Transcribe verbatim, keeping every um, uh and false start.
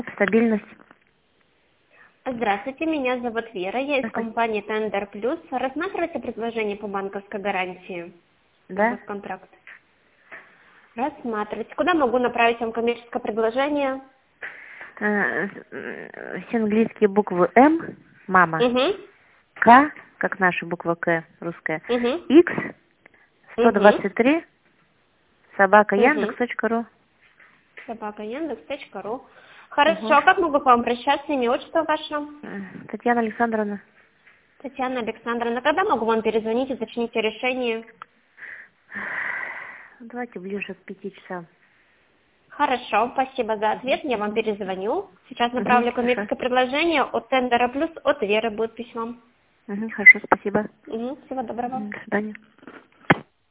Стабильность. Здравствуйте, меня зовут Вера, я из Здравствуйте. компании Tender Plus. Рассматриваете предложение по банковской гарантии? Да? Контракт. Рассматривать. Куда могу направить вам коммерческое предложение? Э, э, Все английские буквы М, мама, Угу. К, как наша буква К, русская, Угу. X, сто Угу. двадцать три, собака Угу. Яндекс точка ру. Собака Яндекс точка ру. Угу. Хорошо, как могу к вам обращаться? Имя, отчество ваше? Э, Татьяна Александровна. Татьяна Александровна. Когда могу вам перезвонить, уточнить о решении? Давайте ближе к пяти часам. Хорошо, спасибо за ответ. Я вам перезвоню. Сейчас Угу, направлю хорошо. коммерческое предложение от Тендера Плюс, от Веры будет письмо. Угу, хорошо, спасибо. Угу. Всего доброго. Мгм, до свидания.